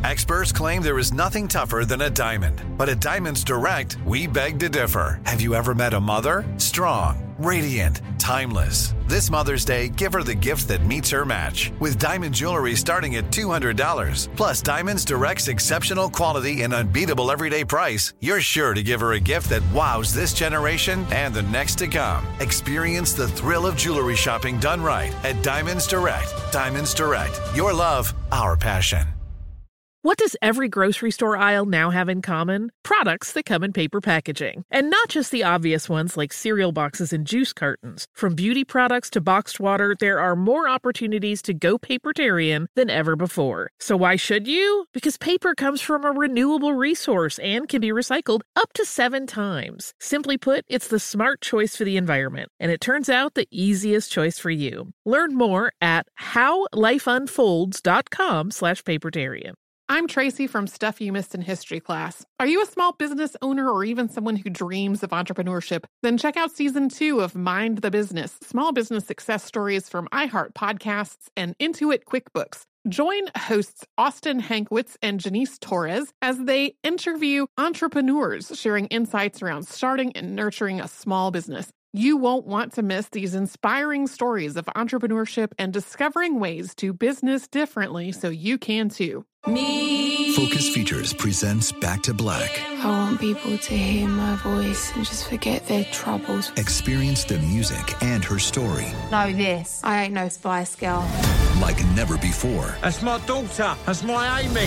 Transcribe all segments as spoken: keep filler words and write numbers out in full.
Experts claim there is nothing tougher than a diamond. But at Diamonds Direct, we beg to differ. Have you ever met a mother? Strong, radiant, timeless. This Mother's Day, give her the gift that meets her match. With diamond jewelry starting at two hundred dollars. Plus Diamonds Direct's exceptional quality and unbeatable everyday price, you're sure to give her a gift that wows this generation and the next to come. Experience the thrill of jewelry shopping done right at Diamonds Direct. Diamonds Direct. Your love, our passion. What does every grocery store aisle now have in common? Products that come in paper packaging. And not just the obvious ones like cereal boxes and juice cartons. From beauty products to boxed water, there are more opportunities to go papertarian than ever before. So why should you? Because paper comes from a renewable resource and can be recycled up to seven times. Simply put, it's the smart choice for the environment. And it turns out the easiest choice for you. Learn more at howlifeunfolds.com slash papertarian. I'm Tracy from Stuff You Missed in History class. Are you a small business owner or even someone who dreams of entrepreneurship? Then check out season two of Mind the Business, small business success stories from iHeart Podcasts and Intuit QuickBooks. Join hosts Austin Hankwitz and Janice Torres as they interview entrepreneurs sharing insights around starting and nurturing a small business. You won't want to miss these inspiring stories of entrepreneurship and discovering ways to business differently so you can too. Me. Focus Features presents Back to Black. I want people to hear my voice and just forget their troubles. Experience the music and her story. Know this. I ain't no Spice Girl. Like never before. That's my daughter. That's my Amy.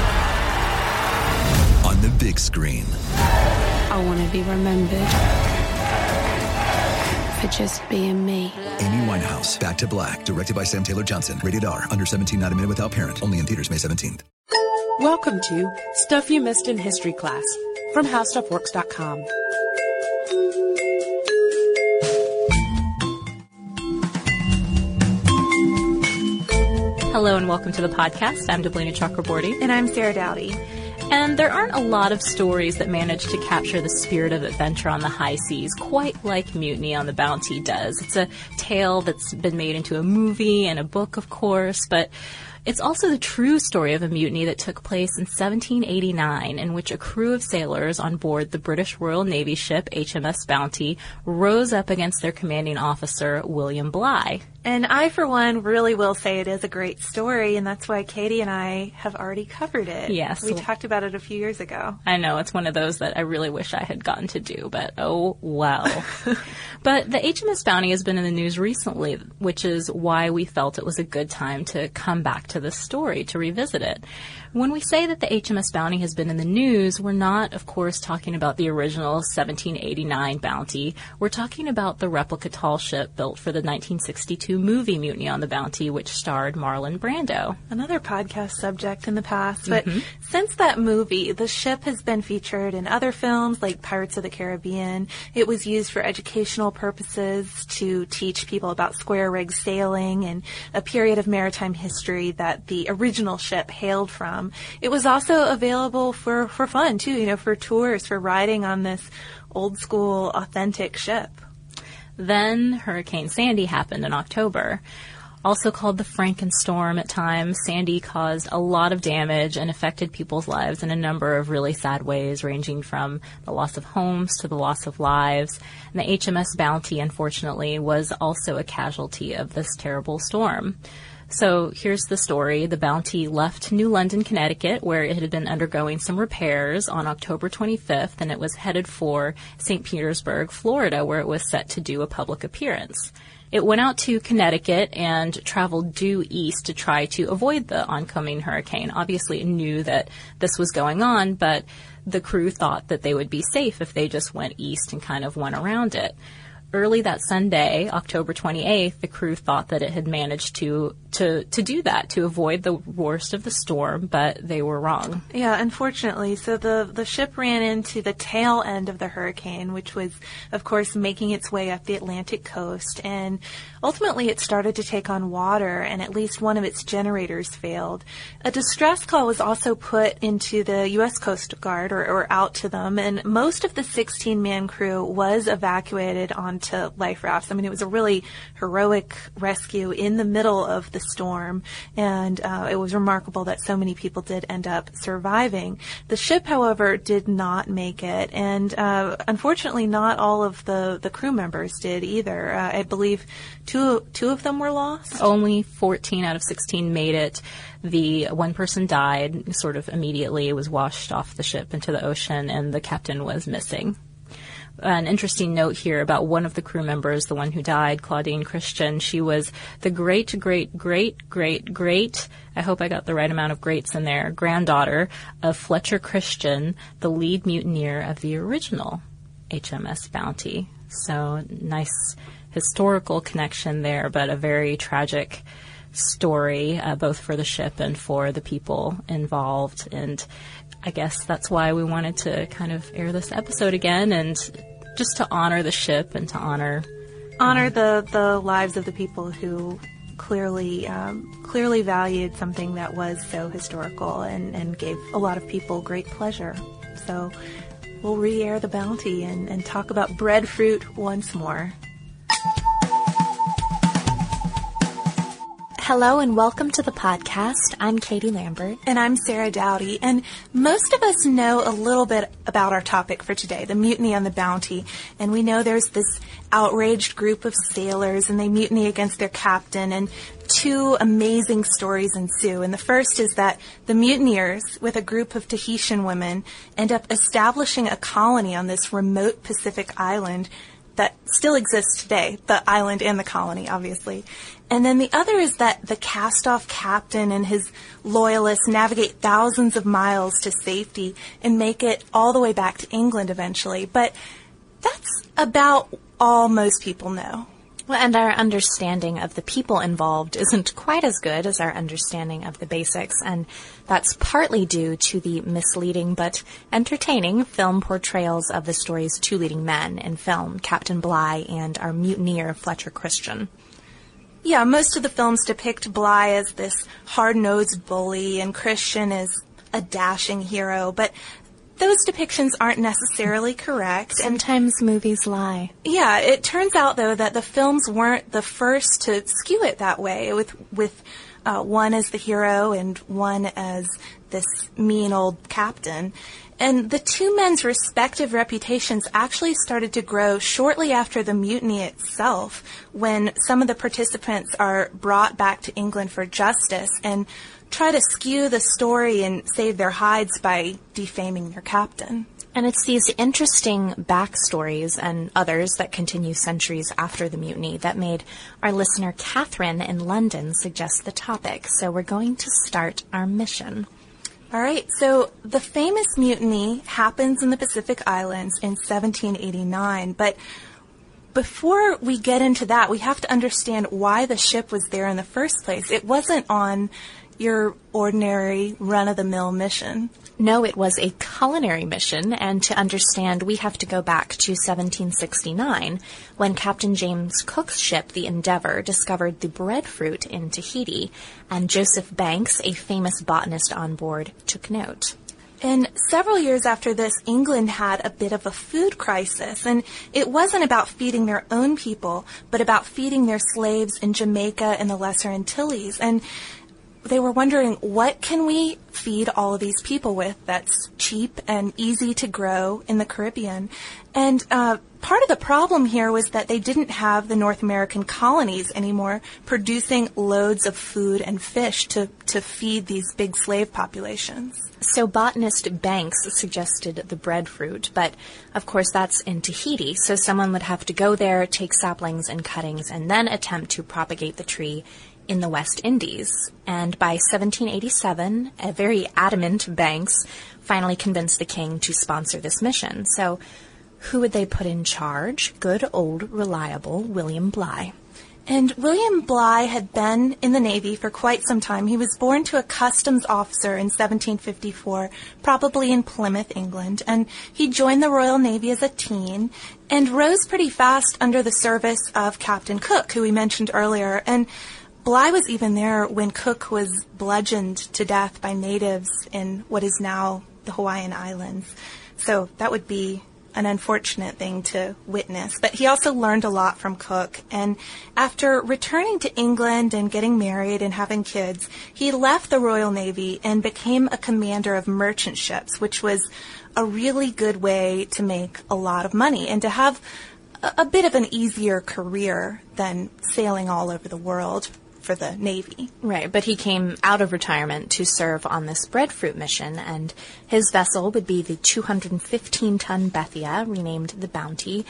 On the big screen. I want to be remembered for just being me. Amy Winehouse, Back to Black, directed by Sam Taylor Johnson. Rated R, under seventeen, not a minute without parent. Only in theaters May seventeenth. Welcome to Stuff You Missed in History class from how stuff works dot com. Hello and welcome to the podcast. I'm Deblina Chakraborty. And I'm Sarah Dowdy. And there aren't a lot of stories that manage to capture the spirit of adventure on the high seas quite like Mutiny on the Bounty does. It's a tale that's been made into a movie and a book, of course, but it's also the true story of a mutiny that took place in seventeen eighty-nine, in which a crew of sailors on board the British Royal Navy ship H M S Bounty rose up against their commanding officer, William Bligh. And I, for one, really will say it is a great story, and that's why Katie and I have already covered it. Yes. We talked about it a few years ago. I know, it's one of those that I really wish I had gotten to do, but oh well. But the H M S Bounty has been in the news recently, which is why we felt it was a good time to come back to this story, to revisit it. When we say that the H M S Bounty has been in the news, we're not, of course, talking about the original seventeen eighty-nine Bounty. We're talking about the replica tall ship built for the nineteen sixty-two movie Mutiny on the Bounty, which starred Marlon Brando. Another podcast subject in the past, but mm-hmm. since that movie, the ship has been featured in other films like Pirates of the Caribbean. It was used for educational purposes to teach people about square rig sailing and a period of maritime history that the original ship hailed from. It was also available for, for fun, too, you know, for tours, for riding on this old school, authentic ship. Then Hurricane Sandy happened in October. Also called the Frankenstorm at times, Sandy caused a lot of damage and affected people's lives in a number of really sad ways, ranging from the loss of homes to the loss of lives. And the H M S Bounty, unfortunately, was also a casualty of this terrible storm. So here's the story. The Bounty left New London, Connecticut, where it had been undergoing some repairs on October twenty-fifth, and it was headed for Saint Petersburg, Florida, where it was set to do a public appearance. It went out to Connecticut and traveled due east to try to avoid the oncoming hurricane. Obviously, it knew that this was going on, but the crew thought that they would be safe if they just went east and kind of went around it. Early that Sunday, October twenty-eighth, the crew thought that it had managed to, to, to do that, to avoid the worst of the storm, but they were wrong. Yeah, unfortunately. So the, the ship ran into the tail end of the hurricane, which was, of course, making its way up the Atlantic coast. And ultimately, it started to take on water, and at least one of its generators failed. A distress call was also put into the U S Coast Guard, or, or out to them, and most of the sixteen-man crew was evacuated on onto life rafts. I mean, it was a really heroic rescue in the middle of the storm, and uh, it was remarkable that so many people did end up surviving. The ship, however, did not make it, and uh, unfortunately, not all of the, the crew members did either. Uh, I believe two two of them were lost. Only fourteen out of sixteen made it. The one person died sort of immediately, was washed off the ship into the ocean, and the captain was missing. An interesting note here about one of the crew members, the one who died, Claudine Christian. She was the great, great, great, great, great, I hope I got the right amount of greats in there, granddaughter of Fletcher Christian, the lead mutineer of the original H M S Bounty. So nice historical connection there, but a very tragic story, uh, both for the ship and for the people involved. And I guess that's why we wanted to kind of air this episode again, and just to honor the ship and to honor honor um, the the lives of the people who clearly um, clearly valued something that was so historical and, and gave a lot of people great pleasure. So we'll re-air the Bounty and, and talk about breadfruit once more. Hello and welcome to the podcast. I'm Katie Lambert. And I'm Sarah Dowdy. And most of us know a little bit about our topic for today, the mutiny on the Bounty. And we know there's this outraged group of sailors and they mutiny against their captain, and two amazing stories ensue. And the first is that the mutineers, with a group of Tahitian women, end up establishing a colony on this remote Pacific island that still exists today, the island and the colony, obviously. And then the other is that the cast-off captain and his loyalists navigate thousands of miles to safety and make it all the way back to England eventually. But that's about all most people know. Well, and our understanding of the people involved isn't quite as good as our understanding of the basics, and that's partly due to the misleading but entertaining film portrayals of the story's two leading men in film, Captain Bligh and our mutineer, Fletcher Christian. Yeah, most of the films depict Bligh as this hard-nosed bully and Christian as a dashing hero, but those depictions aren't necessarily correct. Sometimes and, movies lie. Yeah, it turns out, though, that the films weren't the first to skew it that way, with with uh, one as the hero and one as this mean old captain. And the two men's respective reputations actually started to grow shortly after the mutiny itself, when some of the participants are brought back to England for justice and try to skew the story and save their hides by defaming their captain. And it's these interesting backstories and others that continue centuries after the mutiny that made our listener Catherine in London suggest the topic. So we're going to start our mission. All right, so the famous mutiny happens in the Pacific Islands in seventeen eighty-nine, but before we get into that, we have to understand why the ship was there in the first place. It wasn't on your ordinary run-of-the-mill mission. No, it was a culinary mission, and to understand, we have to go back to seventeen sixty-nine, when Captain James Cook's ship, the Endeavour, discovered the breadfruit in Tahiti, and Joseph Banks, a famous botanist on board, took note. And several years after this, England had a bit of a food crisis, and it wasn't about feeding their own people, but about feeding their slaves in Jamaica and the Lesser Antilles. And they were wondering, what can we feed all of these people with that's cheap and easy to grow in the Caribbean? And uh, part of the problem here was that they didn't have the North American colonies anymore producing loads of food and fish to, to feed these big slave populations. So botanist Banks suggested the breadfruit, but of course that's in Tahiti, so someone would have to go there, take saplings and cuttings, and then attempt to propagate the tree in the West Indies. And by seventeen eighty-seven, a very adamant Banks finally convinced the king to sponsor this mission. So who would they put in charge? Good old reliable William Bligh. And William Bligh had been in the Navy for quite some time. He was born to a customs officer in seventeen fifty-four, probably in Plymouth, England, and he joined the Royal Navy as a teen and rose pretty fast under the service of Captain Cook, who we mentioned earlier. And Bligh was even there when Cook was bludgeoned to death by natives in what is now the Hawaiian Islands. So that would be an unfortunate thing to witness. But he also learned a lot from Cook. And after returning to England and getting married and having kids, he left the Royal Navy and became a commander of merchant ships, which was a really good way to make a lot of money and to have a, a bit of an easier career than sailing all over the world for the Navy. Right, but he came out of retirement to serve on this breadfruit mission, and his vessel would be the two hundred fifteen ton Bethia, renamed the Bounty.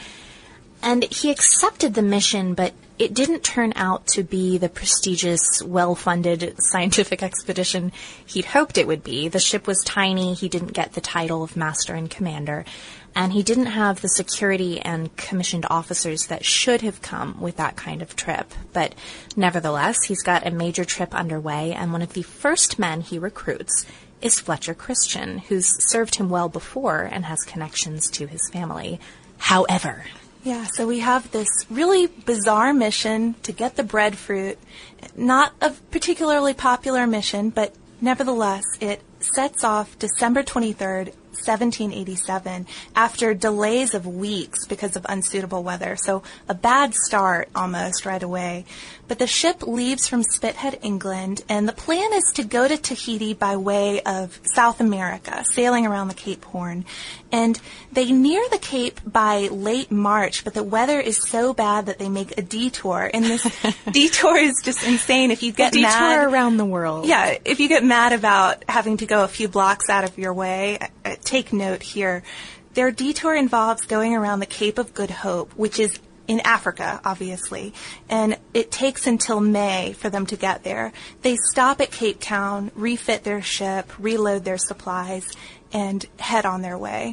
And he accepted the mission, but it didn't turn out to be the prestigious, well-funded scientific expedition he'd hoped it would be. The ship was tiny, he didn't get the title of master and commander, and he didn't have the security and commissioned officers that should have come with that kind of trip. But nevertheless, he's got a major trip underway, and one of the first men he recruits is Fletcher Christian, who's served him well before and has connections to his family. However... Yeah, so we have this really bizarre mission to get the breadfruit. Not a particularly popular mission, but nevertheless, it sets off December twenty-third, seventeen eighty-seven, after delays of weeks because of unsuitable weather. So a bad start almost right away. But the ship leaves from Spithead, England, and the plan is to go to Tahiti by way of South America, sailing around the Cape Horn. And they near the Cape by late March, but the weather is so bad that they make a detour. And this detour is just insane. If you get a detour mad around the world. Yeah, if you get mad about having to go a few blocks out of your way, uh, take note here. Their detour involves going around the Cape of Good Hope, which is in Africa, obviously, and it takes until May for them to get there. They stop at Cape Town, refit their ship, reload their supplies, and head on their way.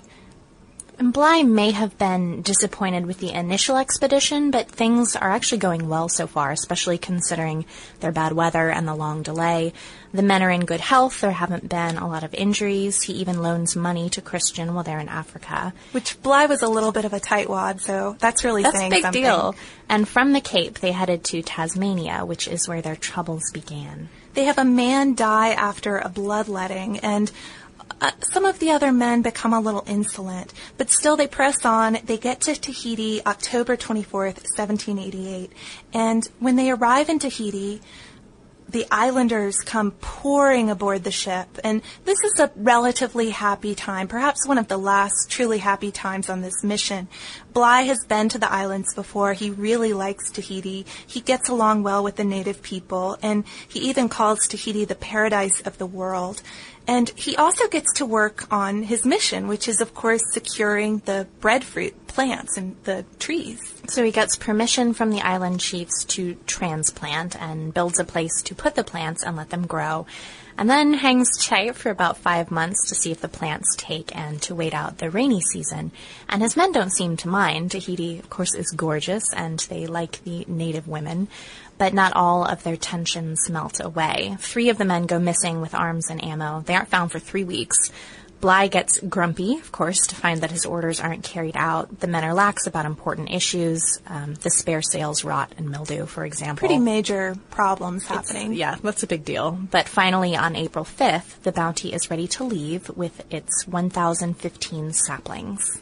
And Bligh may have been disappointed with the initial expedition, but things are actually going well so far, especially considering their bad weather and the long delay. The men are in good health. There haven't been a lot of injuries. He even loans money to Christian while they're in Africa. Which Bligh was a little bit of a tightwad, so that's really that's saying big something. Deal. And from the Cape, they headed to Tasmania, which is where their troubles began. They have a man die after a bloodletting, and Uh, some of the other men become a little insolent, but still they press on. They get to Tahiti October twenty-fourth, seventeen eighty-eight. And when they arrive in Tahiti, the islanders come pouring aboard the ship. And this is a relatively happy time, perhaps one of the last truly happy times on this mission. Bligh has been to the islands before. He really likes Tahiti. He gets along well with the native people, and he even calls Tahiti the paradise of the world. And he also gets to work on his mission, which is, of course, securing the breadfruit plants and the trees. So he gets permission from the island chiefs to transplant and builds a place to put the plants and let them grow, and then hangs tight for about five months to see if the plants take and to wait out the rainy season. And his men don't seem to mind. Tahiti, of course, is gorgeous, and they like the native women. But not all of their tensions melt away. Three of the men go missing with arms and ammo. They aren't found for three weeks. Bligh gets grumpy, of course, to find that his orders aren't carried out. The men are lax about important issues. Um, the spare sails rot and mildew, for example. Pretty major problems happening. It's, yeah, that's a big deal. But finally, on April fifth, the Bounty is ready to leave with its one thousand fifteen saplings.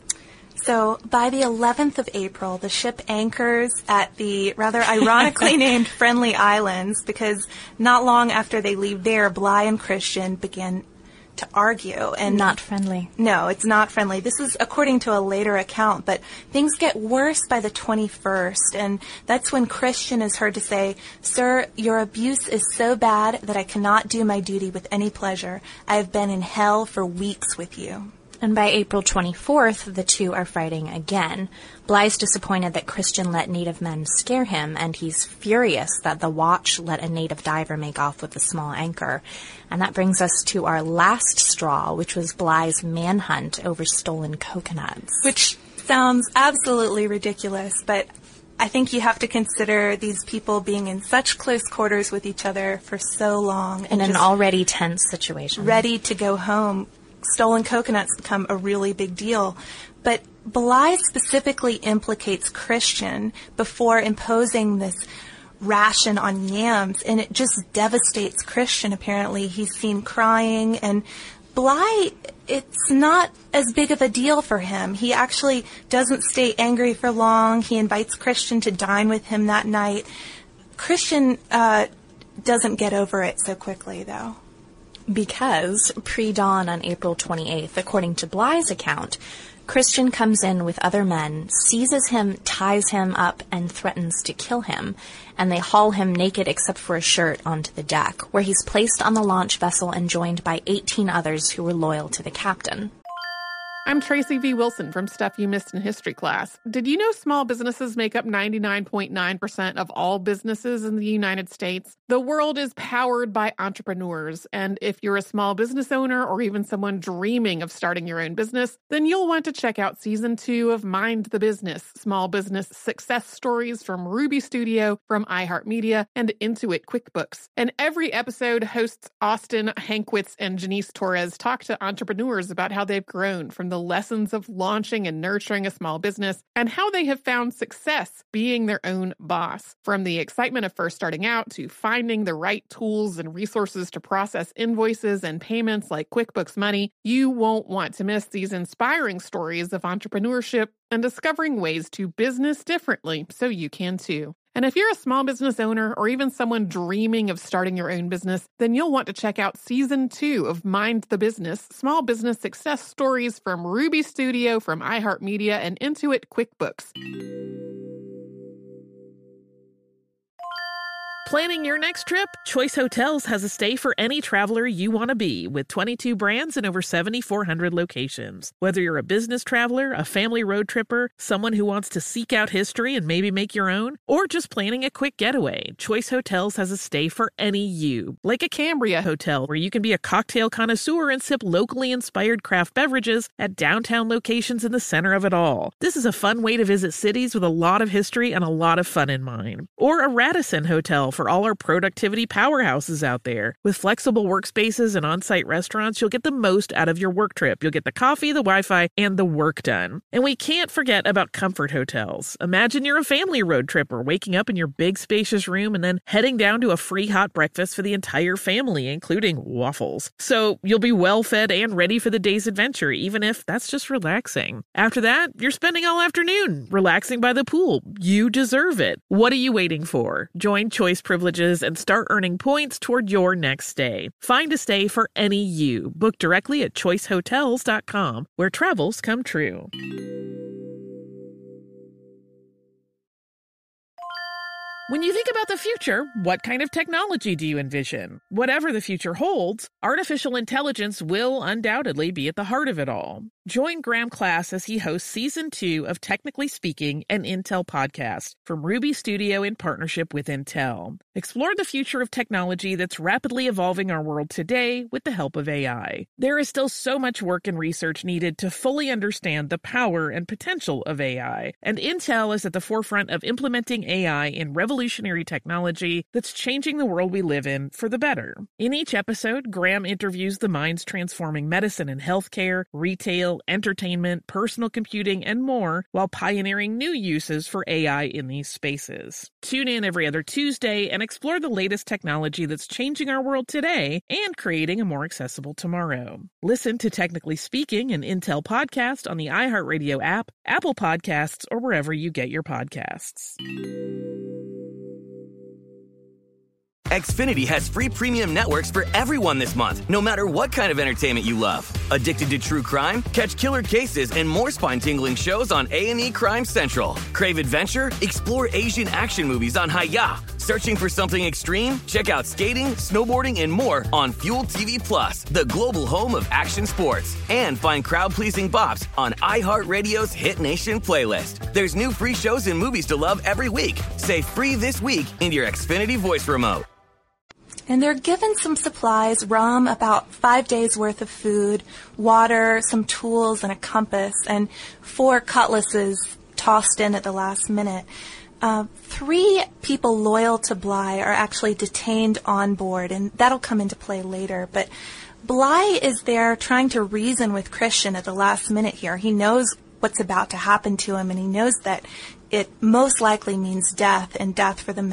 So by the eleventh of April, the ship anchors at the rather ironically named Friendly Islands, because not long after they leave there, Bligh and Christian begin to argue. And not friendly. No, it's not friendly. This is according to a later account, but things get worse by the twenty-first, and that's when Christian is heard to say, "Sir, your abuse is so bad that I cannot do my duty with any pleasure. I have been in hell for weeks with you." And by April twenty-fourth, the two are fighting again. Bligh's disappointed that Christian let native men scare him, and he's furious that the watch let a native diver make off with a small anchor. And that brings us to our last straw, which was Bligh's manhunt over stolen coconuts. Which sounds absolutely ridiculous, but I think you have to consider these people being in such close quarters with each other for so long. In an already tense situation. Ready to go home. Stolen coconuts become a really big deal. But Bligh specifically implicates Christian before imposing this ration on yams, and it just devastates Christian, apparently. He's seen crying, and Bly, it's not as big of a deal for him. He actually doesn't stay angry for long. He invites Christian to dine with him that night. Christian uh, doesn't get over it so quickly, though. Because pre-dawn on April twenty-eighth, according to Bly's account, Christian comes in with other men, seizes him, ties him up, and threatens to kill him, and they haul him naked except for a shirt onto the deck, where he's placed on the launch vessel and joined by eighteen others who were loyal to the captain. I'm Tracy V. Wilson from Stuff You Missed in History Class. Did you know small businesses make up ninety-nine point nine percent of all businesses in the United States? The world is powered by entrepreneurs, and if you're a small business owner or even someone dreaming of starting your own business, then you'll want to check out Season two of Mind the Business, Small Business Success Stories from Ruby Studio, from iHeartMedia, and Intuit QuickBooks. And every episode, hosts Austin Hankwitz and Janice Torres talk to entrepreneurs about how they've grown from the lessons of launching and nurturing a small business and how they have found success being their own boss. From the excitement of first starting out to finding the right tools and resources to process invoices and payments like QuickBooks Money, you won't want to miss these inspiring stories of entrepreneurship and discovering ways to business differently so you can too. And if you're a small business owner or even someone dreaming of starting your own business, then you'll want to check out Season two of Mind the Business, Small Business Success Stories from Ruby Studio, from iHeartMedia, and Intuit QuickBooks. Planning your next trip? Choice Hotels has a stay for any traveler you want to be, with twenty-two brands and over seven thousand four hundred locations. Whether you're a business traveler, a family road tripper, someone who wants to seek out history and maybe make your own, or just planning a quick getaway, Choice Hotels has a stay for any you. Like a Cambria Hotel, where you can be a cocktail connoisseur and sip locally inspired craft beverages at downtown locations in the center of it all. This is a fun way to visit cities with a lot of history and a lot of fun in mind. Or a Radisson Hotel for all our productivity powerhouses out there. With flexible workspaces and on-site restaurants, you'll get the most out of your work trip. You'll get the coffee, the Wi-Fi, and the work done. And we can't forget about Comfort Hotels. Imagine you're a family road tripper, waking up in your big spacious room and then heading down to a free hot breakfast for the entire family, including waffles. So you'll be well fed and ready for the day's adventure, even if that's just relaxing. After that, you're spending all afternoon relaxing by the pool. You deserve it. What are you waiting for? Join Choice Privileges and start earning points toward your next stay. Find a stay for any you. Book directly at choice hotels dot com, where travels come true. When you think about the future, what kind of technology do you envision? Whatever the future holds, artificial intelligence will undoubtedly be at the heart of it all. Join Graham Class as he hosts Season two of Technically Speaking, an Intel podcast from Ruby Studio in partnership with Intel. Explore the future of technology that's rapidly evolving our world today with the help of A I. There is still so much work and research needed to fully understand the power and potential of A I, and Intel is at the forefront of implementing A I in revolutionary technology that's changing the world we live in for the better. In each episode, Graham interviews the minds transforming medicine and healthcare, retail, entertainment, personal computing, and more, while pioneering new uses for A I in these spaces. Tune in every other Tuesday and explore the latest technology that's changing our world today and creating a more accessible tomorrow. Listen to Technically Speaking, an Intel podcast on the iHeartRadio app, Apple Podcasts, or wherever you get your podcasts. Xfinity has free premium networks for everyone this month, no matter what kind of entertainment you love. Addicted to true crime? Catch killer cases and more spine-tingling shows on A and E Crime Central. Crave adventure? Explore Asian action movies on Hi-Ya. Searching for something extreme? Check out skating, snowboarding, and more on Fuel T V Plus, the global home of action sports. And find crowd-pleasing bops on iHeartRadio's Hit Nation playlist. There's new free shows and movies to love every week. Say free this week in your Xfinity voice remote. And they're given some supplies, rum, about five days worth of food, water, some tools, and a compass, and four cutlasses tossed in at the last minute. Uh, three people loyal to Bly are actually detained on board, and that'll come into play later. But Bly is there trying to reason with Christian at the last minute here. He knows what's about to happen to him, and he knows that it most likely means death, and death for the men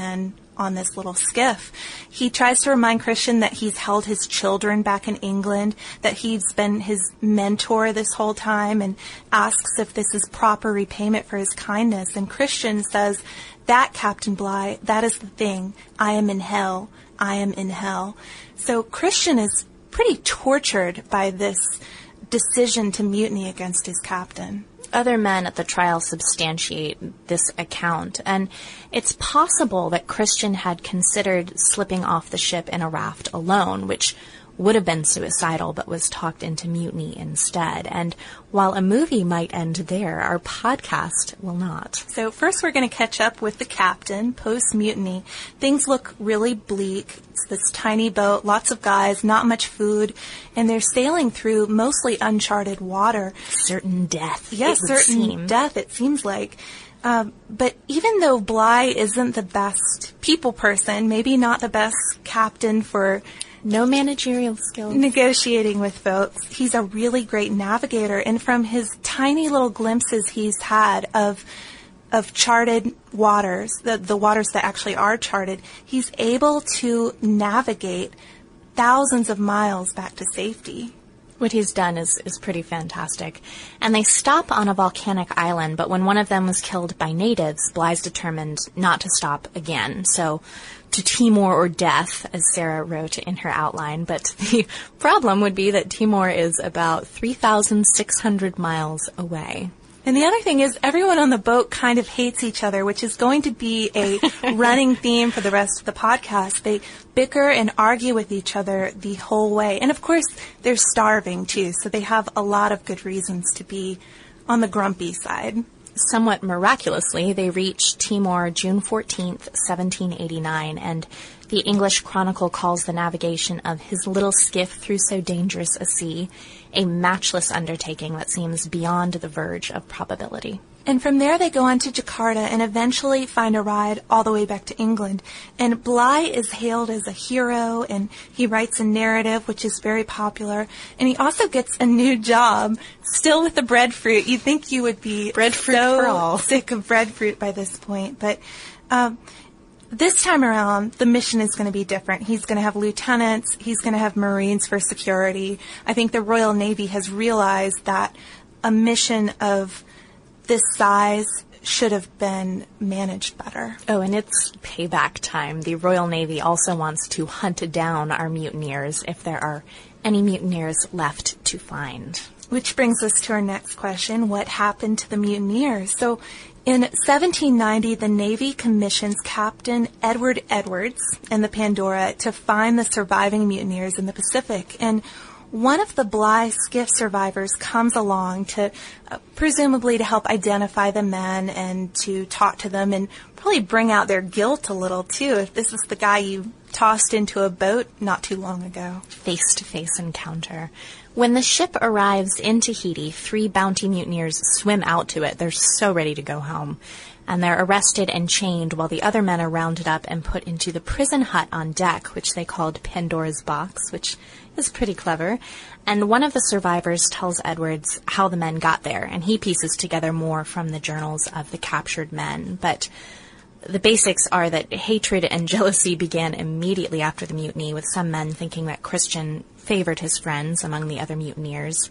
on this little skiff. He tries to remind Christian that he's held his children back in England, that he's been his mentor this whole time, and asks if this is proper repayment for his kindness. And Christian says, that, Captain Bligh, that is the thing. I am in hell. I am in hell. So Christian is pretty tortured by this decision to mutiny against his captain. Other men at the trial substantiate this account, and it's possible that Christian had considered slipping off the ship in a raft alone, which would have been suicidal but was talked into mutiny instead. And while a movie might end there, our podcast will not. So first we're going to catch up with the captain post-mutiny. Things look really bleak. It's this tiny boat, lots of guys, not much food, and they're sailing through mostly uncharted water. Certain death. Yes, it would certain seem. death, it seems like. Um, but even though Bligh isn't the best people person, maybe not the best captain for no managerial skills negotiating with folks, he's a really great navigator. And from his tiny little glimpses he's had of of charted waters, the, the waters that actually are charted, he's able to navigate thousands of miles back to safety. What he's done is, is pretty fantastic. And they stop on a volcanic island, but when one of them was killed by natives, Bligh's determined not to stop again. So, to Timor or death, as Sarah wrote in her outline. But the problem would be that Timor is about three thousand six hundred miles away. And the other thing is, everyone on the boat kind of hates each other, which is going to be a running theme for the rest of the podcast. They bicker and argue with each other the whole way. And of course, they're starving too, so they have a lot of good reasons to be on the grumpy side. Somewhat miraculously, they reach Timor June fourteenth, seventeen eighty-nine, and the English Chronicle calls the navigation of his little skiff through so dangerous a sea a matchless undertaking that seems beyond the verge of probability. And from there they go on to Jakarta and eventually find a ride all the way back to England. And Bligh is hailed as a hero, and he writes a narrative which is very popular. And he also gets a new job, still with the breadfruit. You'd think you would be breadfruit so for all. sick of breadfruit by this point. But um, this time around, the mission is going to be different. He's going to have lieutenants. He's going to have Marines for security. I think the Royal Navy has realized that a mission of this size should have been managed better. Oh, and it's payback time. The Royal Navy also wants to hunt down our mutineers if there are any mutineers left to find. Which brings us to our next question. What happened to the mutineers? So in seventeen ninety, the Navy commissions Captain Edward Edwards and the Pandora to find the surviving mutineers in the Pacific. And one of the Bligh skiff survivors comes along to, uh, presumably to help identify the men and to talk to them and probably bring out their guilt a little too, if this is the guy you tossed into a boat not too long ago. Face-to-face encounter. When the ship arrives in Tahiti, three bounty mutineers swim out to it. They're so ready to go home. And they're arrested and chained while the other men are rounded up and put into the prison hut on deck, which they called Pandora's Box, which is pretty clever. And one of the survivors tells Edwards how the men got there, and he pieces together more from the journals of the captured men. But the basics are that hatred and jealousy began immediately after the mutiny, with some men thinking that Christian favored his friends among the other mutineers.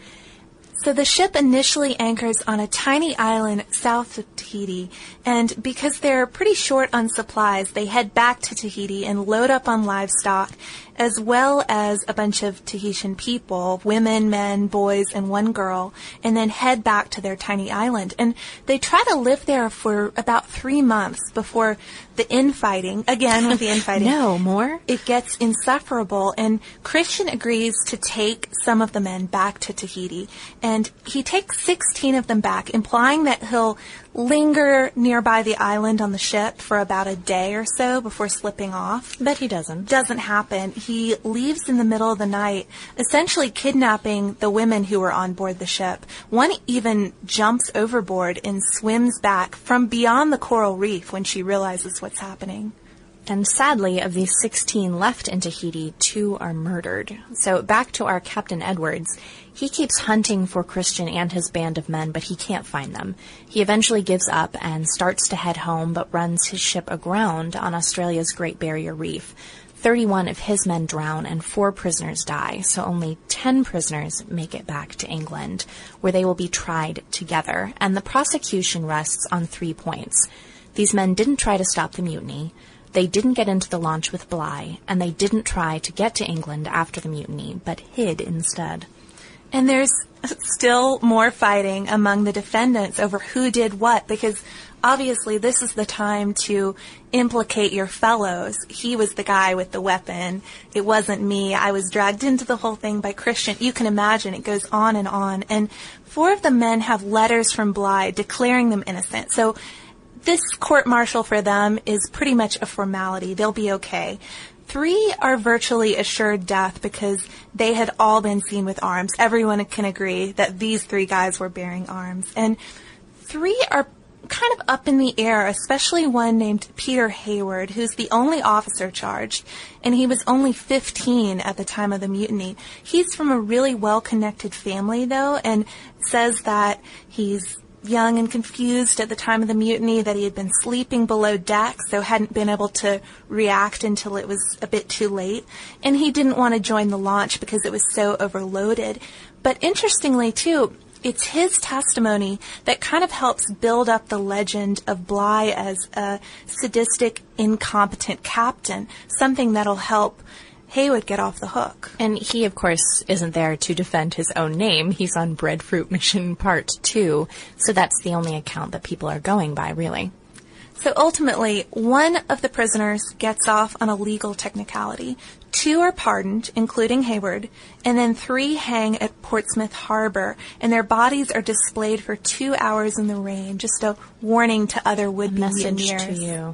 So the ship initially anchors on a tiny island south of Tahiti, and because they're pretty short on supplies, they head back to Tahiti and load up on livestock, as well as a bunch of Tahitian people, women, men, boys, and one girl, and then head back to their tiny island. And they try to live there for about three months before the infighting, again with the infighting. No, more? It gets insufferable, and Christian agrees to take some of the men back to Tahiti. And he takes sixteen of them back, implying that he'll linger nearby the island on the ship for about a day or so before slipping off. But he doesn't. Doesn't happen. He leaves in the middle of the night, essentially kidnapping the women who were on board the ship. One even jumps overboard and swims back from beyond the coral reef when she realizes what's happening. And sadly, of these sixteen left in Tahiti, two are murdered. So back to our Captain Edwards. He keeps hunting for Christian and his band of men, but he can't find them. He eventually gives up and starts to head home, but runs his ship aground on Australia's Great Barrier Reef. thirty-one of his men drown and four prisoners die, so only ten prisoners make it back to England, where they will be tried together. And the prosecution rests on three points. These men didn't try to stop the mutiny, they didn't get into the launch with Bligh, and they didn't try to get to England after the mutiny, but hid instead. And there's still more fighting among the defendants over who did what, because obviously this is the time to implicate your fellows. He was the guy with the weapon. It wasn't me. I was dragged into the whole thing by Christian. You can imagine it goes on and on. And four of the men have letters from Bligh declaring them innocent. So this court-martial for them is pretty much a formality. They'll be okay. Three are virtually assured death because they had all been seen with arms. Everyone can agree that these three guys were bearing arms. And three are kind of up in the air, especially one named Peter Hayward, who's the only officer charged, and he was only fifteen at the time of the mutiny. He's from a really well-connected family, though, and says that he's young and confused at the time of the mutiny, that he had been sleeping below deck, so hadn't been able to react until it was a bit too late, and he didn't want to join the launch because it was so overloaded. But interestingly, too, it's his testimony that kind of helps build up the legend of Bligh as a sadistic, incompetent captain, something that'll help Hayward get off the hook. And he, of course, isn't there to defend his own name. He's on Breadfruit Mission Part two, so that's the only account that people are going by, really. So ultimately, one of the prisoners gets off on a legal technicality. Two are pardoned, including Hayward, and then three hang at Portsmouth Harbor, and their bodies are displayed for two hours in the rain. Just a warning to other would-be mutineers. To you.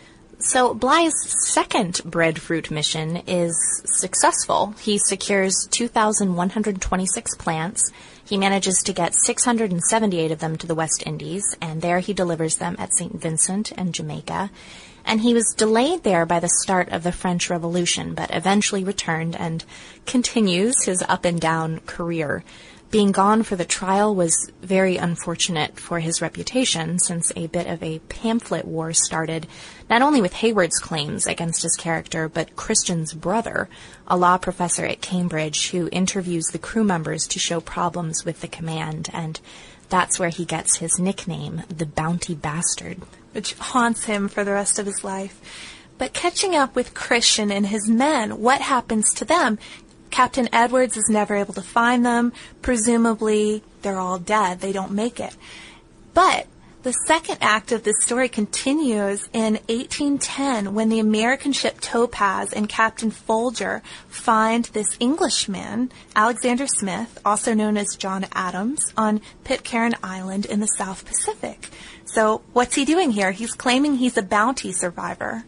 So Bligh's second breadfruit mission is successful. He secures two thousand one hundred twenty-six plants. He manages to get six hundred seventy-eight of them to the West Indies, and there he delivers them at Saint Vincent and Jamaica. And he was delayed there by the start of the French Revolution, but eventually returned and continues his up-and-down career. Being gone for the trial was very unfortunate for his reputation, since a bit of a pamphlet war started, not only with Hayward's claims against his character, but Christian's brother, a law professor at Cambridge, who interviews the crew members to show problems with the command, and that's where he gets his nickname, the Bounty Bastard, which haunts him for the rest of his life. But catching up with Christian and his men, what happens to them? Captain Edwards is never able to find them. Presumably, they're all dead. They don't make it. But the second act of this story continues in eighteen ten, when the American ship Topaz and Captain Folger find this Englishman, Alexander Smith, also known as John Adams, on Pitcairn Island in the South Pacific. So what's he doing here? He's claiming he's a bounty survivor.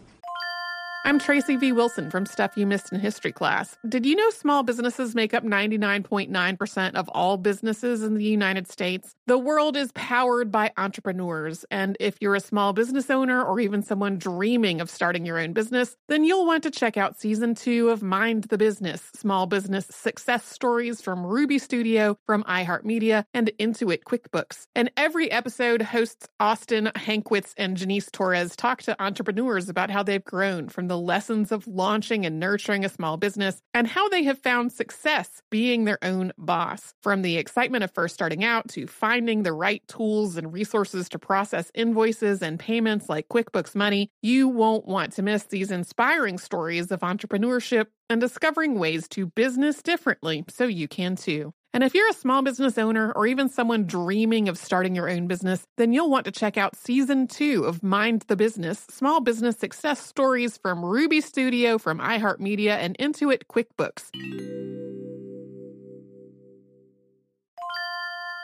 I'm Tracy V. Wilson from Stuff You Missed in History Class. Did you know small businesses make up ninety-nine point nine percent of all businesses in the United States? The world is powered by entrepreneurs, and if you're a small business owner or even someone dreaming of starting your own business, then you'll want to check out Season two of Mind the Business, Small Business Success Stories from Ruby Studio, from iHeartMedia, and Intuit QuickBooks. And every episode, hosts Austin Hankwitz and Janice Torres talk to entrepreneurs about how they've grown from the lessons of launching and nurturing a small business and how they have found success being their own boss. From the excitement of first starting out to finding the right tools and resources to process invoices and payments like QuickBooks Money, you won't want to miss these inspiring stories of entrepreneurship and discovering ways to business differently so you can too. And if you're a small business owner or even someone dreaming of starting your own business, then you'll want to check out Season two of Mind the Business, Small Business Success Stories from Ruby Studio, from iHeartMedia, and Intuit QuickBooks.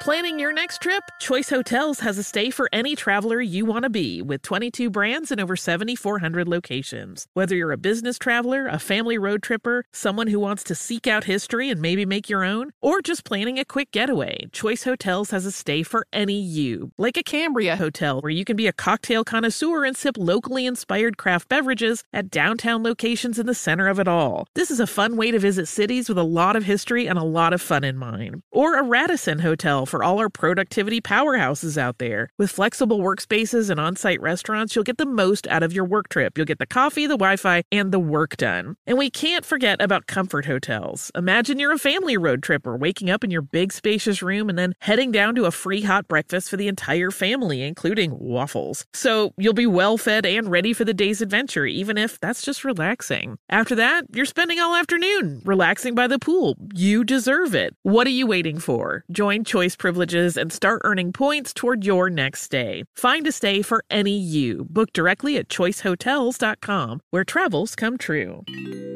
Planning your next trip? Choice Hotels has a stay for any traveler you want to be, with twenty-two brands and over seven thousand four hundred locations. Whether you're a business traveler, a family road tripper, someone who wants to seek out history and maybe make your own, or just planning a quick getaway, Choice Hotels has a stay for any you. Like a Cambria Hotel, where you can be a cocktail connoisseur and sip locally inspired craft beverages at downtown locations in the center of it all. This is a fun way to visit cities with a lot of history and a lot of fun in mind. Or a Radisson Hotel for all our productivity powerhouses out there. With flexible workspaces and on-site restaurants, you'll get the most out of your work trip. You'll get the coffee, the Wi-Fi, and the work done. And we can't forget about Comfort Hotels. Imagine you're a family road tripper, waking up in your big spacious room and then heading down to a free hot breakfast for the entire family, including waffles. So you'll be well fed and ready for the day's adventure, even if that's just relaxing. After that, you're spending all afternoon relaxing by the pool. You deserve it. What are you waiting for? Join Choice Privileges and start earning points toward your next stay. Find a stay for any you. Book directly at choice hotels dot com, where travels come true.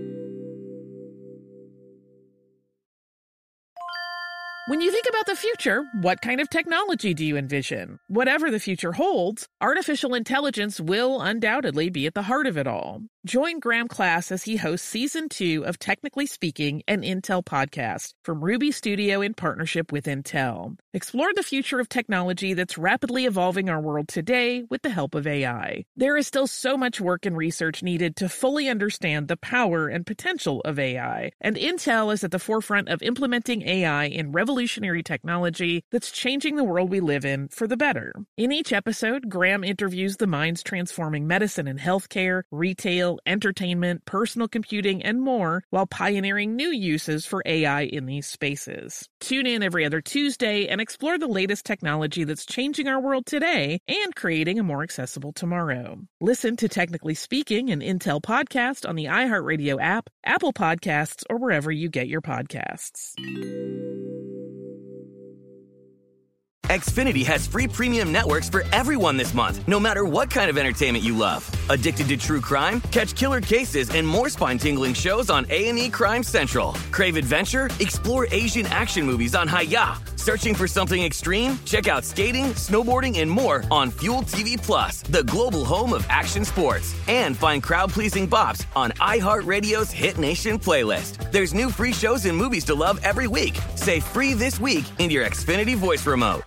When you think about the future, what kind of technology do you envision? Whatever the future holds, artificial intelligence will undoubtedly be at the heart of it all. Join Graham Class as he hosts Season two of Technically Speaking, an Intel podcast from Ruby Studio in partnership with Intel. Explore the future of technology that's rapidly evolving our world today with the help of A I. There is still so much work and research needed to fully understand the power and potential of A I, and Intel is at the forefront of implementing A I in revolutionary technology that's changing the world we live in for the better. In each episode, Graham interviews the minds transforming medicine and healthcare, retail, entertainment, personal computing, and more, while pioneering new uses for A I in these spaces. Tune in every other Tuesday and explore the latest technology that's changing our world today and creating a more accessible tomorrow. Listen to Technically Speaking, an Intel podcast on the iHeartRadio app, Apple Podcasts, or wherever you get your podcasts. Xfinity has free premium networks for everyone this month, no matter what kind of entertainment you love. Addicted to true crime? Catch killer cases and more spine-tingling shows on A and E Crime Central. Crave adventure? Explore Asian action movies on Hi-Ya. Searching for something extreme? Check out skating, snowboarding, and more on Fuel T V Plus, the global home of action sports. And find crowd-pleasing bops on iHeartRadio's Hit Nation playlist. There's new free shows and movies to love every week. Say free this week in your Xfinity voice remote.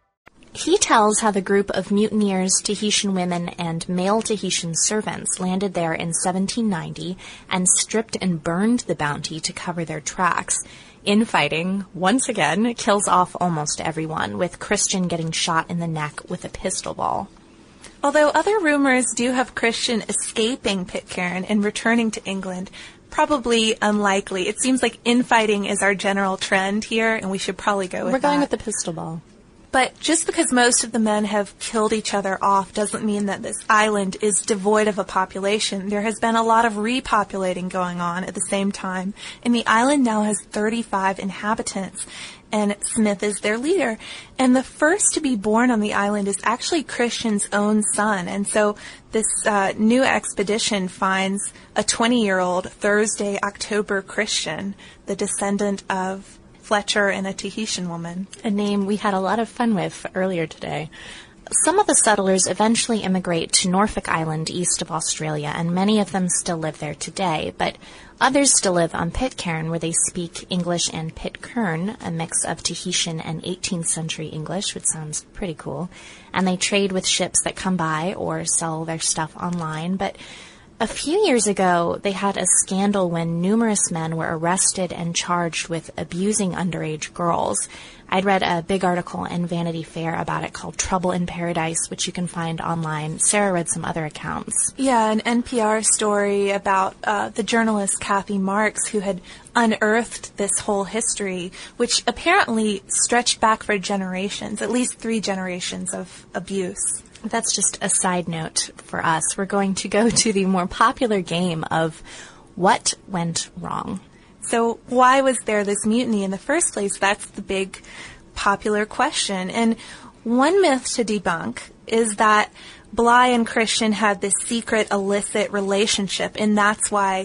He tells how the group of mutineers, Tahitian women, and male Tahitian servants landed there in seventeen ninety and stripped and burned the Bounty to cover their tracks. Infighting, once again, kills off almost everyone, with Christian getting shot in the neck with a pistol ball. Although other rumors do have Christian escaping Pitcairn and returning to England, probably unlikely. It seems like infighting is our general trend here, and we should probably go with We're going that. with the pistol ball. But just because most of the men have killed each other off doesn't mean that this island is devoid of a population. There has been a lot of repopulating going on at the same time, and the island now has thirty-five inhabitants, and Smith is their leader. And the first to be born on the island is actually Christian's own son, and so this uh, new expedition finds a twenty-year-old Thursday October Christian, the descendant of Fletcher and a Tahitian woman. A name we had a lot of fun with earlier today. Some of the settlers eventually immigrate to Norfolk Island east of Australia, and many of them still live there today, but others still live on Pitcairn, where they speak English and Pitcairn, a mix of Tahitian and eighteenth century English, which sounds pretty cool, and they trade with ships that come by or sell their stuff online. But a few years ago, they had a scandal when numerous men were arrested and charged with abusing underage girls. I'd read a big article in Vanity Fair about it called Trouble in Paradise, which you can find online. Sarah read some other accounts. Yeah, an N P R story about uh, the journalist Kathy Marks, who had unearthed this whole history, which apparently stretched back for generations, at least three generations of abuse. That's just a side note for us. We're going to go to the more popular game of what went wrong. So why was there this mutiny in the first place? That's the big popular question. And one myth to debunk is that Bligh and Christian had this secret illicit relationship, and that's why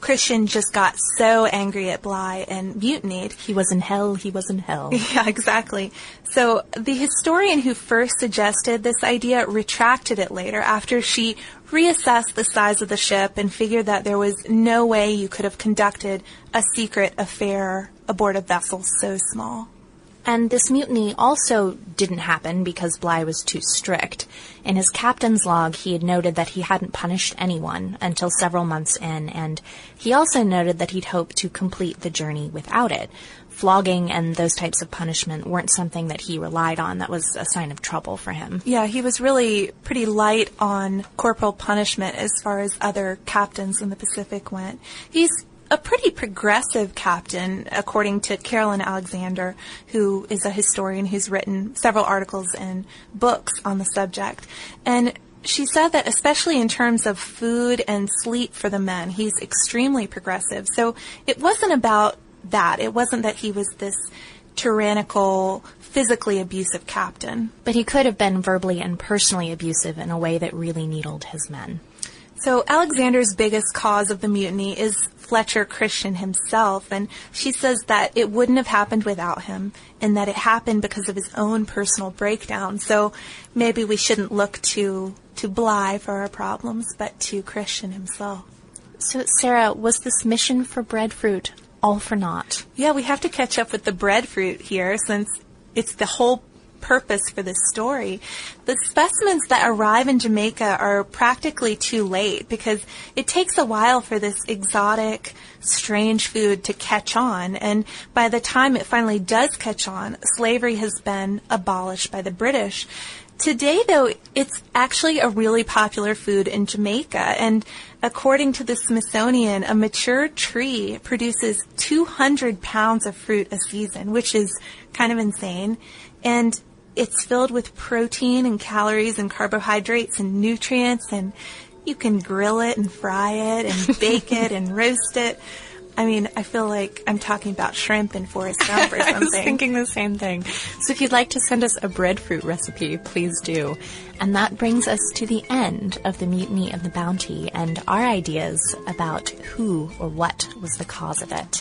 Christian just got so angry at Bligh and mutinied. He was in hell, he was in hell. Yeah, exactly. So the historian who first suggested this idea retracted it later after she reassessed the size of the ship and figured that there was no way you could have conducted a secret affair aboard a vessel so small. And this mutiny also didn't happen because Bligh was too strict. In his captain's log, he had noted that he hadn't punished anyone until several months in, and he also noted that he'd hoped to complete the journey without it. Flogging and those types of punishment weren't something that he relied on. That was a sign of trouble for him. Yeah, he was really pretty light on corporal punishment as far as other captains in the Pacific went. He's a pretty progressive captain, according to Carolyn Alexander, who is a historian who's written several articles and books on the subject. And she said that especially in terms of food and sleep for the men, he's extremely progressive. So it wasn't about that. It wasn't that he was this tyrannical, physically abusive captain. But he could have been verbally and personally abusive in a way that really needled his men. So Alexander's biggest cause of the mutiny is Fletcher Christian himself, and she says that it wouldn't have happened without him, and that it happened because of his own personal breakdown. So maybe we shouldn't look to to Bligh for our problems, but to Christian himself. So, Sarah, was this mission for breadfruit all for naught? Yeah, we have to catch up with the breadfruit here, since it's the whole purpose for this story. The specimens that arrive in Jamaica are practically too late because it takes a while for this exotic, strange food to catch on, and by the time it finally does catch on, slavery has been abolished by the British. Today, though, it's actually a really popular food in Jamaica, and according to the Smithsonian, a mature tree produces two hundred pounds of fruit a season, which is kind of insane. And it's filled with protein and calories and carbohydrates and nutrients, and you can grill it and fry it and bake it and roast it. I mean, I feel like I'm talking about shrimp in Forrest Gump or something. I was thinking the same thing. So if you'd like to send us a breadfruit recipe, please do. And that brings us to the end of the Mutiny of the Bounty and our ideas about who or what was the cause of it.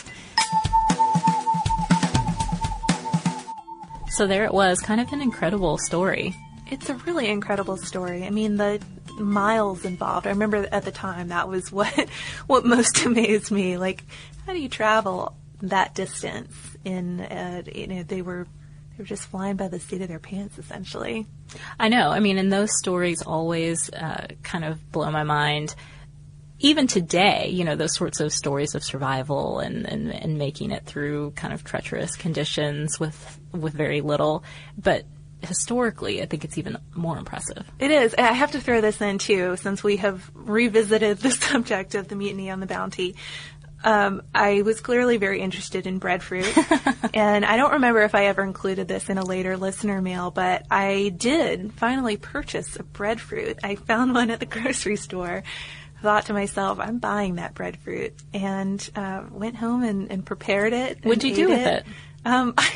So there it was, kind of an incredible story. It's a really incredible story. I mean, the miles involved. I remember at the time that was what what most amazed me. Like, how do you travel that distance in? Uh, you know, they were they were just flying by the seat of their pants, essentially. I know. I mean, and those stories always uh, kind of blow my mind. Even today, you know, those sorts of stories of survival and, and, and making it through kind of treacherous conditions with with very little. But historically, I think it's even more impressive. It is. I have to throw this in, too, since we have revisited the subject of the Mutiny on the Bounty. Um, I was clearly very interested in breadfruit, and I don't remember if I ever included this in a later listener mail, but I did finally purchase a breadfruit. I found one at the grocery store. Thought to myself, I'm buying that breadfruit, and uh, went home and, and prepared it. What'd you do with it? it? Um, I,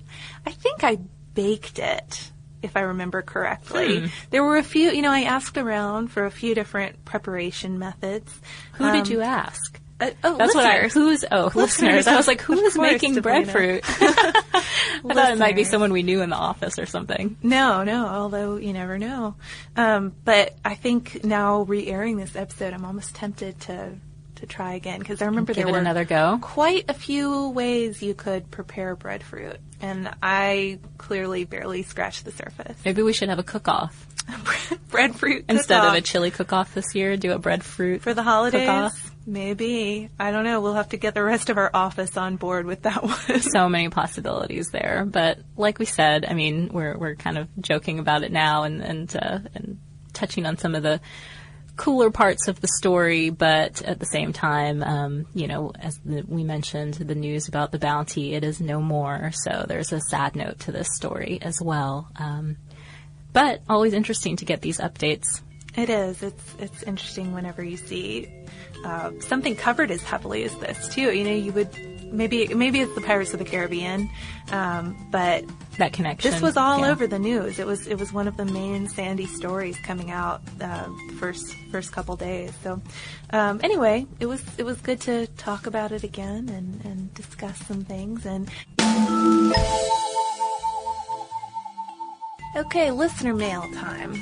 I think I baked it, if I remember correctly. Hmm. There were a few, you know, I asked around for a few different preparation methods. Who um, did you ask? Uh, oh, That's listeners. what I, who's, oh, listeners. listeners. I was like, who is making breadfruit? I thought it might be someone we knew in the office or something. No, no, although you never know. Um, but I think now re-airing this episode, I'm almost tempted to to try again, because I remember Give there it were another go. quite a few ways you could prepare breadfruit, and I clearly barely scratched the surface. Maybe we should have a cook-off. Breadfruit Instead cook-off. of a chili cook-off this year, do a breadfruit for the holidays. Cook-off. Maybe. I don't know. We'll have to get the rest of our office on board with that one. So many possibilities there. But like we said, I mean, we're we're kind of joking about it now and and, uh, and touching on some of the cooler parts of the story, but at the same time, um, you know, as the, we mentioned, the news about the bounty, it is no more. So there's a sad note to this story as well. Um, but always interesting to get these updates. It is. It's it's interesting whenever you see uh, something covered as heavily as this too. You know, you would maybe maybe it's the Pirates of the Caribbean, um, but that connection. This was all yeah. over the news. It was it was one of the main Sandy stories coming out uh, the first first couple days. So um, anyway, it was it was good to talk about it again and, and discuss some things. And okay, listener mail time.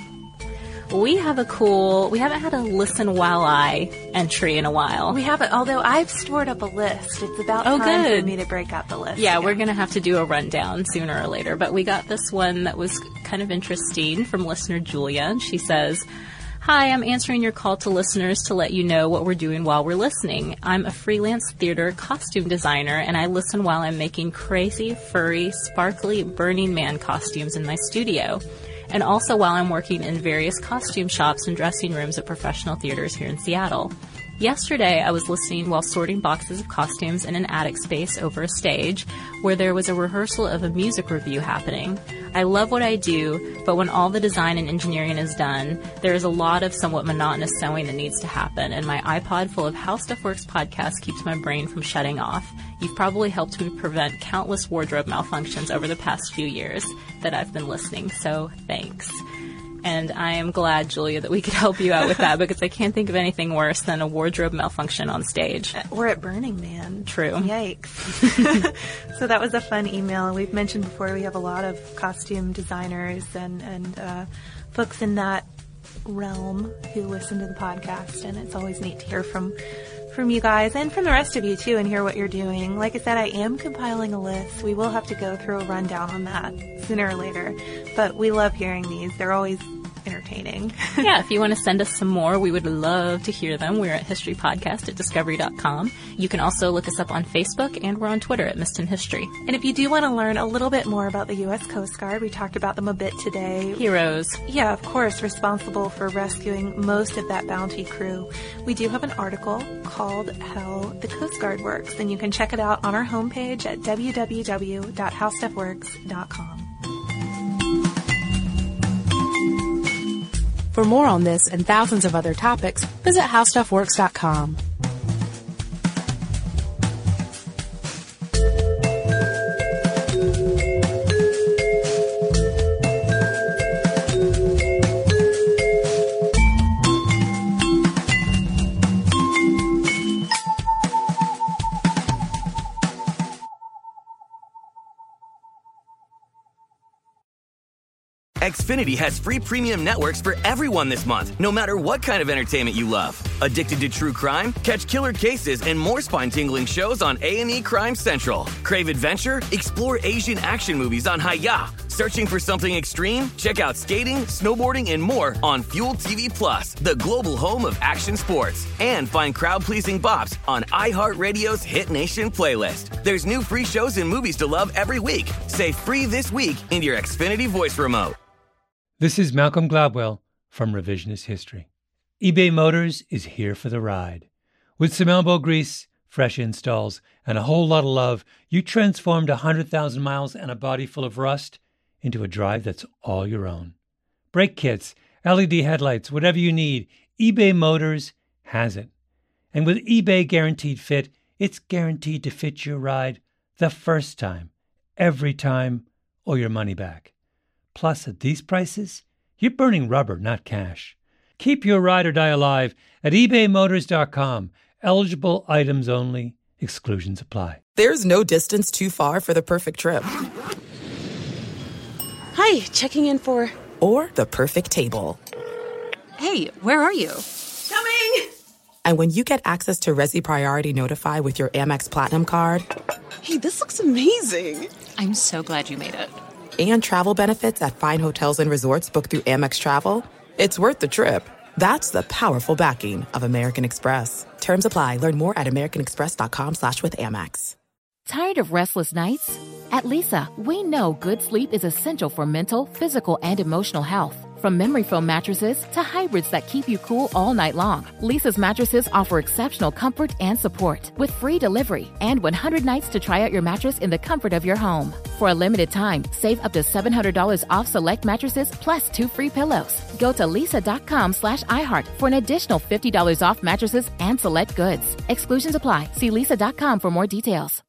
We have a cool, we haven't had a listen while I entry in a while. We haven't, although I've stored up a list. It's about oh, time good. for me to break out the list. Yeah, again. We're going to have to do a rundown sooner or later. But we got this one that was kind of interesting from listener Julia. And she says, hi, I'm answering your call to listeners to let you know what we're doing while we're listening. I'm a freelance theater costume designer, and I listen while I'm making crazy, furry, sparkly Burning Man costumes in my studio. And also while I'm working in various costume shops and dressing rooms at professional theaters here in Seattle. Yesterday, I was listening while sorting boxes of costumes in an attic space over a stage where there was a rehearsal of a music review happening. I love what I do, but when all the design and engineering is done, there is a lot of somewhat monotonous sewing that needs to happen, and my iPod full of How Stuff Works podcast keeps my brain from shutting off. You've probably helped me prevent countless wardrobe malfunctions over the past few years that I've been listening, so thanks. And I am glad, Julia, that we could help you out with that, because I can't think of anything worse than a wardrobe malfunction on stage. We're at Burning Man. True. Yikes. So that was a fun email. We've mentioned before we have a lot of costume designers and, and uh, folks in that realm who listen to the podcast, and it's always neat to hear from from you guys and from the rest of you too and hear what you're doing. Like I said, I am compiling a list. We will have to go through a rundown on that sooner or later, but we love hearing these. They're always entertaining. Yeah, if you want to send us some more, we would love to hear them. We're at history podcast at discovery dot com. You can also look us up on Facebook, and we're on Twitter at Missed in History. And if you do want to learn a little bit more about the U S Coast Guard, we talked about them a bit today. Heroes. Yeah, of course, responsible for rescuing most of that bounty crew. We do have an article called How the Coast Guard Works, and you can check it out on our homepage at w w w dot how stuff works dot com. For more on this and thousands of other topics, visit how stuff works dot com. Xfinity has free premium networks for everyone this month, no matter what kind of entertainment you love. Addicted to true crime? Catch killer cases and more spine-tingling shows on A and E Crime Central. Crave adventure? Explore Asian action movies on Hi-Ya. Searching for something extreme? Check out skating, snowboarding, and more on Fuel T V Plus, the global home of action sports. And find crowd-pleasing bops on iHeartRadio's Hit Nation playlist. There's new free shows and movies to love every week. Say free this week in your Xfinity voice remote. This is Malcolm Gladwell from Revisionist History. eBay Motors is here for the ride. With some elbow grease, fresh installs, and a whole lot of love, you transformed one hundred thousand miles and a body full of rust into a drive that's all your own. Brake kits, L E D headlights, whatever you need, eBay Motors has it. And with eBay Guaranteed Fit, it's guaranteed to fit your ride the first time, every time, or your money back. Plus, at these prices, you're burning rubber, not cash. Keep your ride or die alive at ebay motors dot com. Eligible items only. Exclusions apply. There's no distance too far for the perfect trip. Hi, checking in for... Or the perfect table. Hey, where are you? Coming! And when you get access to Resi Priority Notify with your Amex Platinum card... Hey, this looks amazing! I'm so glad you made it. And travel benefits at fine hotels and resorts booked through Amex Travel, it's worth the trip. That's the powerful backing of American Express. Terms apply. Learn more at americanexpress.com slash with Amex. Tired of restless nights? At Leesa, we know good sleep is essential for mental, physical, and emotional health. From memory foam mattresses to hybrids that keep you cool all night long, Leesa's mattresses offer exceptional comfort and support with free delivery and one hundred nights to try out your mattress in the comfort of your home. For a limited time, save up to seven hundred dollars off select mattresses plus two free pillows. Go to leesa.com slash iHeart for an additional fifty dollars off mattresses and select goods. Exclusions apply. See leesa dot com for more details.